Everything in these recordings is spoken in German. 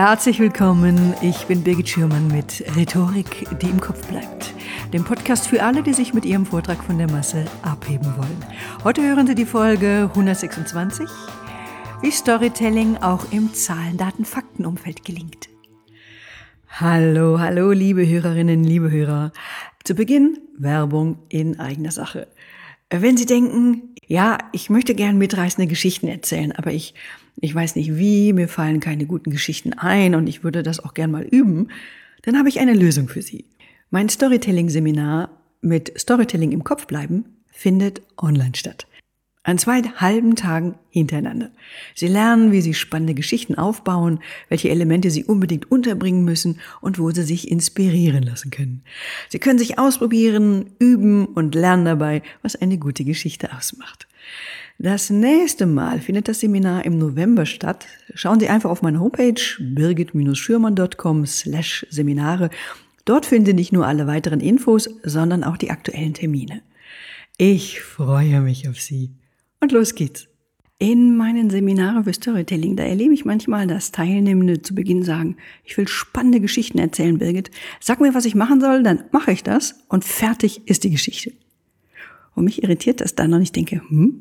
Herzlich willkommen, ich bin Birgit Schürmann mit Rhetorik, die im Kopf bleibt. Dem Podcast für alle, die sich mit ihrem Vortrag von der Masse abheben wollen. Heute hören Sie die Folge 126, wie Storytelling auch im Zahlen-Daten-Fakten-Umfeld gelingt. Hallo, liebe Hörerinnen, liebe Hörer. Zu Beginn Werbung in eigener Sache. Wenn Sie denken, ja, ich möchte gern mitreißende Geschichten erzählen, aber ich weiß nicht wie, mir fallen keine guten Geschichten ein und ich würde das auch gern mal üben, dann habe ich eine Lösung für Sie. Mein Storytelling-Seminar mit Storytelling im Kopf bleiben findet online statt. An 2 halben Tagen hintereinander. Sie lernen, wie Sie spannende Geschichten aufbauen, welche Elemente Sie unbedingt unterbringen müssen und wo Sie sich inspirieren lassen können. Sie können sich ausprobieren, üben und lernen dabei, was eine gute Geschichte ausmacht. Das nächste Mal findet das Seminar im November statt. Schauen Sie einfach auf meine Homepage birgit-schürmann.com/Seminare. Dort finden Sie nicht nur alle weiteren Infos, sondern auch die aktuellen Termine. Ich freue mich auf Sie. Und los geht's. In meinen Seminaren für Storytelling, da erlebe ich manchmal, dass Teilnehmende zu Beginn sagen, ich will spannende Geschichten erzählen, Birgit. Sag mir, was ich machen soll, dann mache ich das und fertig ist die Geschichte. Und mich irritiert das dann und ich denke,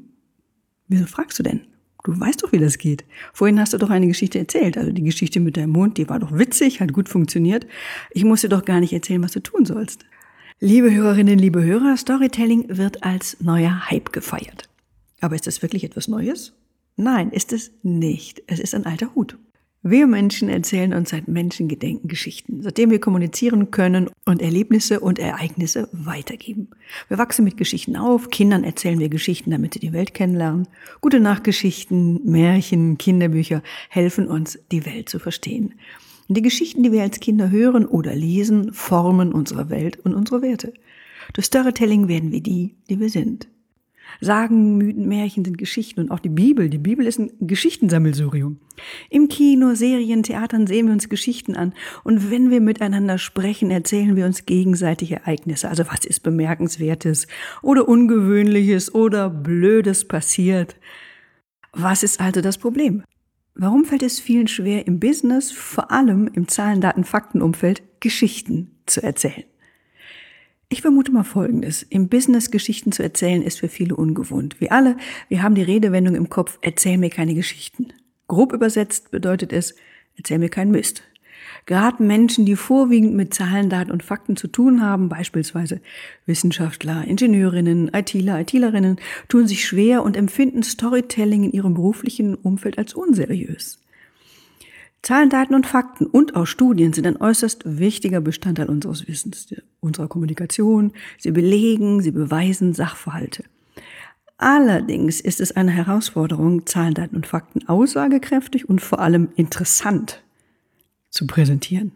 wieso fragst du denn? Du weißt doch, wie das geht. Vorhin hast du doch eine Geschichte erzählt. Also die Geschichte mit deinem Mund, die war doch witzig, hat gut funktioniert. Ich muss dir doch gar nicht erzählen, was du tun sollst. Liebe Hörerinnen, liebe Hörer, Storytelling wird als neuer Hype gefeiert. Aber ist das wirklich etwas Neues? Nein, ist es nicht. Es ist ein alter Hut. Wir Menschen erzählen uns seit Menschengedenken Geschichten, seitdem wir kommunizieren können und Erlebnisse und Ereignisse weitergeben. Wir wachsen mit Geschichten auf, Kindern erzählen wir Geschichten, damit sie die Welt kennenlernen. Gute Nachtgeschichten, Märchen, Kinderbücher helfen uns, die Welt zu verstehen. Und die Geschichten, die wir als Kinder hören oder lesen, formen unsere Welt und unsere Werte. Durch Storytelling werden wir die wir sind. Sagen, Mythen, Märchen sind Geschichten und auch die Bibel. Die Bibel ist ein Geschichtensammelsurium. Im Kino, Serien, Theatern sehen wir uns Geschichten an und wenn wir miteinander sprechen, erzählen wir uns gegenseitig Ereignisse. Also was ist Bemerkenswertes oder Ungewöhnliches oder Blödes passiert? Was ist also das Problem? Warum fällt es vielen schwer, im Business, vor allem im Zahlen-Daten-Fakten-Umfeld, Geschichten zu erzählen? Ich vermute mal Folgendes. Im Business Geschichten zu erzählen ist für viele ungewohnt. Wir haben die Redewendung im Kopf, erzähl mir keine Geschichten. Grob übersetzt bedeutet es, erzähl mir keinen Mist. Gerade Menschen, die vorwiegend mit Zahlen, Daten und Fakten zu tun haben, beispielsweise Wissenschaftler, Ingenieurinnen, ITler, ITlerinnen, tun sich schwer und empfinden Storytelling in ihrem beruflichen Umfeld als unseriös. Zahlen, Daten und Fakten und auch Studien sind ein äußerst wichtiger Bestandteil unseres Wissens, unserer Kommunikation. Sie belegen, sie beweisen Sachverhalte. Allerdings ist es eine Herausforderung, Zahlen, Daten und Fakten aussagekräftig und vor allem interessant zu präsentieren.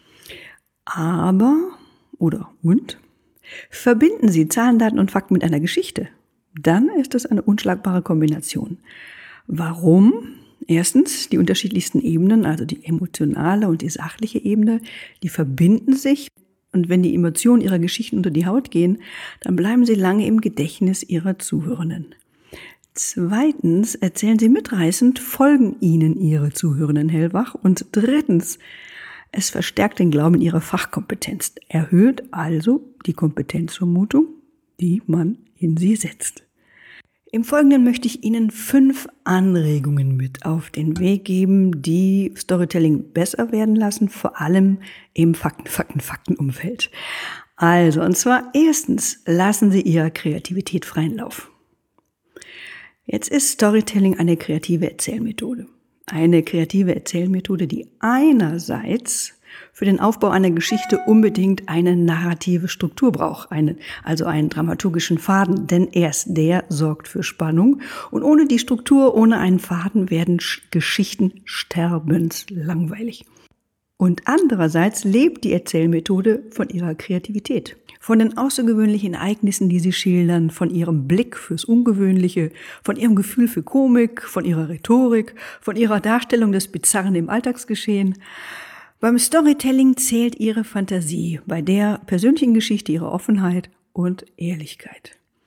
Verbinden Sie Zahlen, Daten und Fakten mit einer Geschichte, dann ist es eine unschlagbare Kombination. Warum? Erstens, die unterschiedlichsten Ebenen, also die emotionale und die sachliche Ebene, die verbinden sich. Und wenn die Emotionen ihrer Geschichten unter die Haut gehen, dann bleiben sie lange im Gedächtnis ihrer Zuhörenden. Zweitens, erzählen sie mitreißend, folgen ihnen ihre Zuhörenden hellwach. Und drittens, es verstärkt den Glauben in ihre Fachkompetenz, erhöht also die Kompetenzvermutung, die man in sie setzt. Im Folgenden möchte ich Ihnen 5 Anregungen mit auf den Weg geben, die Storytelling besser werden lassen, vor allem im Fakten-Umfeld. Also, und zwar erstens, lassen Sie Ihrer Kreativität freien Lauf. Jetzt ist Storytelling eine kreative Erzählmethode. Eine kreative Erzählmethode, die einerseits für den Aufbau einer Geschichte unbedingt eine narrative Struktur braucht, also einen dramaturgischen Faden, denn erst der sorgt für Spannung und ohne die Struktur, ohne einen Faden werden Geschichten sterbenslangweilig. Und andererseits lebt die Erzählmethode von ihrer Kreativität, von den außergewöhnlichen Ereignissen, die sie schildern, von ihrem Blick fürs Ungewöhnliche, von ihrem Gefühl für Komik, von ihrer Rhetorik, von ihrer Darstellung des Bizarren im Alltagsgeschehen. Beim Storytelling zählt ihre Fantasie, bei der persönlichen Geschichte ihre Offenheit und Ehrlichkeit.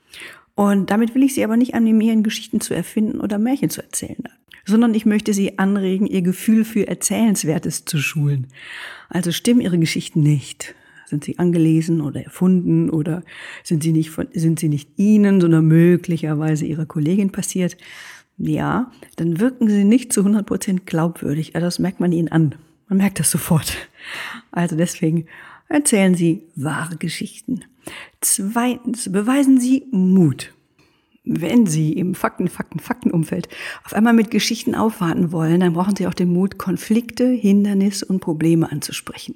Und damit will ich Sie aber nicht animieren, Geschichten zu erfinden oder Märchen zu erzählen, sondern ich möchte Sie anregen, Ihr Gefühl für Erzählenswertes zu schulen. Also stimmen Ihre Geschichten nicht. Sind sie angelesen oder erfunden oder sind sie nicht Ihnen, sondern möglicherweise Ihrer Kollegin passiert? Ja, dann wirken sie nicht zu 100% glaubwürdig. Das merkt man Ihnen an. Man merkt das sofort. Also deswegen erzählen Sie wahre Geschichten. Zweitens, beweisen Sie Mut. Wenn Sie im Faktenumfeld auf einmal mit Geschichten aufwarten wollen, dann brauchen Sie auch den Mut, Konflikte, Hindernisse und Probleme anzusprechen.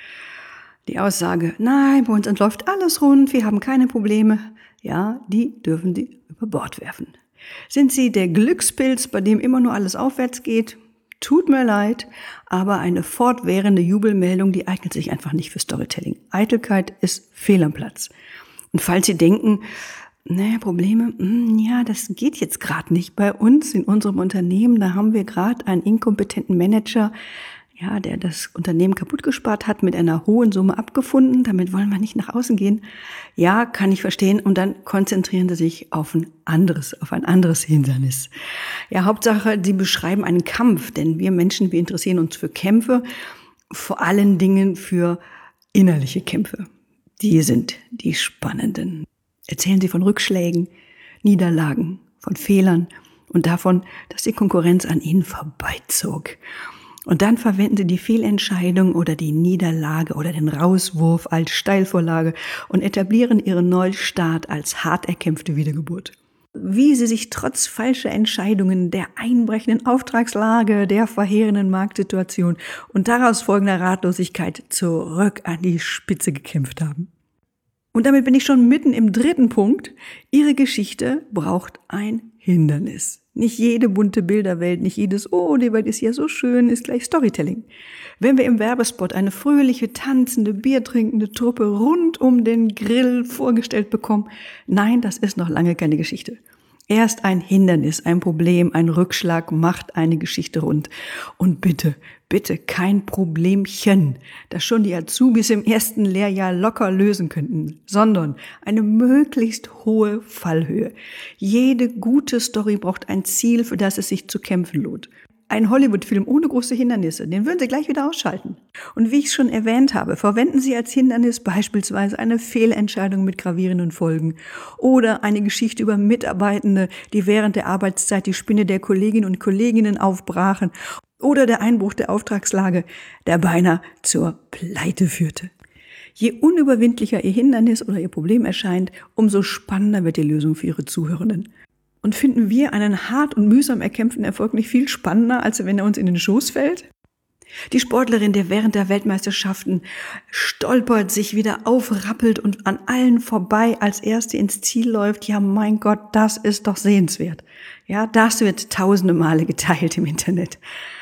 Die Aussage, nein, bei uns läuft alles rund, wir haben keine Probleme, ja, die dürfen Sie über Bord werfen. Sind Sie der Glückspilz, bei dem immer nur alles aufwärts geht? Tut mir leid, aber eine fortwährende Jubelmeldung, die eignet sich einfach nicht für Storytelling. Eitelkeit ist fehl am Platz. Und falls Sie denken, Probleme, ja, das geht jetzt gerade nicht bei uns in unserem Unternehmen, da haben wir gerade einen inkompetenten Manager, ja, der das Unternehmen kaputt gespart hat, mit einer hohen Summe abgefunden, damit wollen wir nicht nach außen gehen. Ja, kann ich verstehen. Und dann konzentrieren Sie sich auf ein anderes Hindernis. Ja, Hauptsache, Sie beschreiben einen Kampf, denn wir Menschen, wir interessieren uns für Kämpfe, vor allen Dingen für innerliche Kämpfe. Die sind die spannenden. Erzählen Sie von Rückschlägen, Niederlagen, von Fehlern und davon, dass die Konkurrenz an Ihnen vorbeizog. Und dann verwenden Sie die Fehlentscheidung oder die Niederlage oder den Rauswurf als Steilvorlage und etablieren Ihren Neustart als hart erkämpfte Wiedergeburt. Wie Sie sich trotz falscher Entscheidungen, der einbrechenden Auftragslage, der verheerenden Marktsituation und daraus folgender Ratlosigkeit zurück an die Spitze gekämpft haben. Und damit bin ich schon mitten im dritten Punkt. Ihre Geschichte braucht ein Hindernis. Nicht jede bunte Bilderwelt, nicht jedes, oh, die Welt ist ja so schön, ist gleich Storytelling. Wenn wir im Werbespot eine fröhliche, tanzende, biertrinkende Truppe rund um den Grill vorgestellt bekommen, nein, das ist noch lange keine Geschichte. Erst ein Hindernis, ein Problem, ein Rückschlag macht eine Geschichte rund. Und bitte, bitte kein Problemchen, das schon die Azubis im ersten Lehrjahr locker lösen könnten, sondern eine möglichst hohe Fallhöhe. Jede gute Story braucht ein Ziel, für das es sich zu kämpfen lohnt. Ein Hollywood-Film ohne große Hindernisse, den würden Sie gleich wieder ausschalten. Und wie ich schon erwähnt habe, verwenden Sie als Hindernis beispielsweise eine Fehlentscheidung mit gravierenden Folgen oder eine Geschichte über Mitarbeitende, die während der Arbeitszeit die Spinne der Kolleginnen und Kollegen aufbrachen oder der Einbruch der Auftragslage, der beinahe zur Pleite führte. Je unüberwindlicher Ihr Hindernis oder Ihr Problem erscheint, umso spannender wird die Lösung für Ihre Zuhörenden. Und finden wir einen hart und mühsam erkämpften Erfolg nicht viel spannender, als wenn er uns in den Schoß fällt? Die Sportlerin, die während der Weltmeisterschaften stolpert, sich wieder aufrappelt und an allen vorbei als Erste ins Ziel läuft, ja mein Gott, das ist doch sehenswert. Ja, das wird tausende Male geteilt im Internet.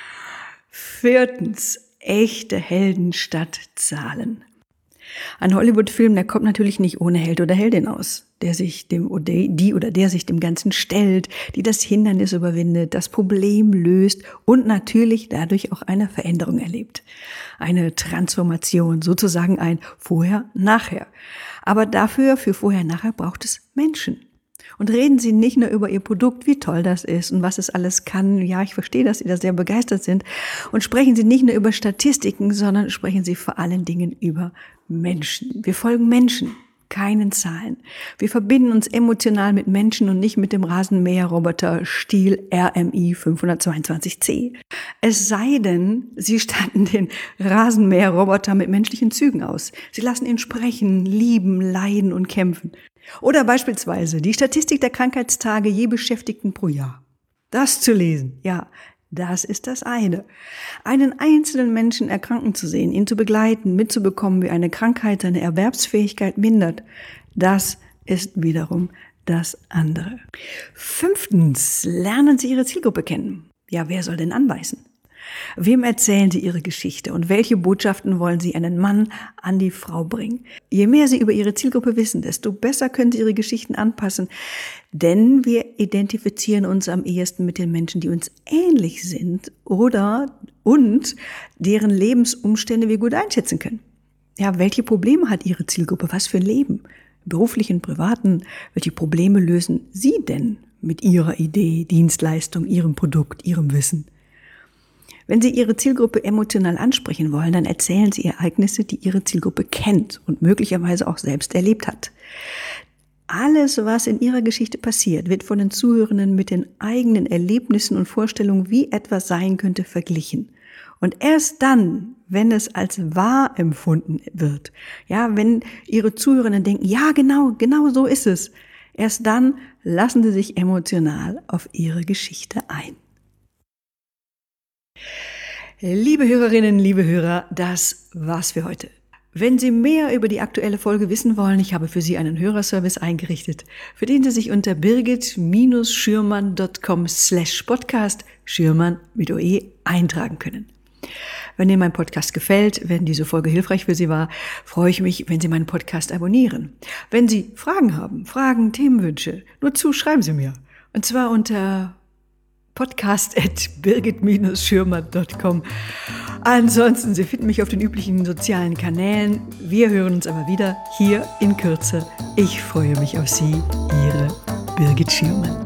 Viertens, echte Helden statt Zahlen. Ein Hollywood-Film, der kommt natürlich nicht ohne Held oder Heldin aus, der sich dem Ganzen stellt, die das Hindernis überwindet, das Problem löst und natürlich dadurch auch eine Veränderung erlebt. Eine Transformation, sozusagen ein Vorher-Nachher. Aber dafür, für Vorher-Nachher braucht es Menschen. Und reden Sie nicht nur über Ihr Produkt, wie toll das ist und was es alles kann. Ja, ich verstehe, dass Sie da sehr begeistert sind. Und sprechen Sie nicht nur über Statistiken, sondern sprechen Sie vor allen Dingen über Menschen. Wir folgen Menschen, keinen Zahlen. Wir verbinden uns emotional mit Menschen und nicht mit dem Rasenmäherroboter Stihl RMI 522C. Es sei denn, Sie statten den Rasenmäherroboter mit menschlichen Zügen aus. Sie lassen ihn sprechen, lieben, leiden und kämpfen. Oder beispielsweise die Statistik der Krankheitstage je Beschäftigten pro Jahr. Das zu lesen, ja, das ist das eine. Einen einzelnen Menschen erkranken zu sehen, ihn zu begleiten, mitzubekommen, wie eine Krankheit seine Erwerbsfähigkeit mindert, das ist wiederum das andere. Fünftens, lernen Sie Ihre Zielgruppe kennen. Ja, wer soll denn anbeißen? Wem erzählen Sie Ihre Geschichte und welche Botschaften wollen Sie an den Mann, an die Frau bringen? Je mehr Sie über Ihre Zielgruppe wissen, desto besser können Sie Ihre Geschichten anpassen, denn wir identifizieren uns am ehesten mit den Menschen, die uns ähnlich sind und deren Lebensumstände wir gut einschätzen können. Ja, welche Probleme hat Ihre Zielgruppe? Was für ein Leben? beruflichen, privaten, welche Probleme lösen Sie denn mit Ihrer Idee, Dienstleistung, Ihrem Produkt, Ihrem Wissen? Wenn Sie Ihre Zielgruppe emotional ansprechen wollen, dann erzählen Sie Ereignisse, die Ihre Zielgruppe kennt und möglicherweise auch selbst erlebt hat. Alles, was in Ihrer Geschichte passiert, wird von den Zuhörenden mit den eigenen Erlebnissen und Vorstellungen, wie etwas sein könnte, verglichen. Und erst dann, wenn es als wahr empfunden wird, ja, wenn Ihre Zuhörenden denken, ja, genau so ist es, erst dann lassen Sie sich emotional auf Ihre Geschichte ein. Liebe Hörerinnen, liebe Hörer, das war's für heute. Wenn Sie mehr über die aktuelle Folge wissen wollen, ich habe für Sie einen Hörerservice eingerichtet, für den Sie sich unter birgit-schürmann.com/podcast Schürmann mit OE eintragen können. Wenn Ihnen mein Podcast gefällt, wenn diese Folge hilfreich für Sie war, freue ich mich, wenn Sie meinen Podcast abonnieren. Wenn Sie Fragen haben, Themenwünsche, nur zu, schreiben Sie mir. Und zwar unter podcast@birgit-schürmann.com. Ansonsten, Sie finden mich auf den üblichen sozialen Kanälen. Wir hören uns aber wieder hier in Kürze. Ich freue mich auf Sie, Ihre Birgit Schürmann.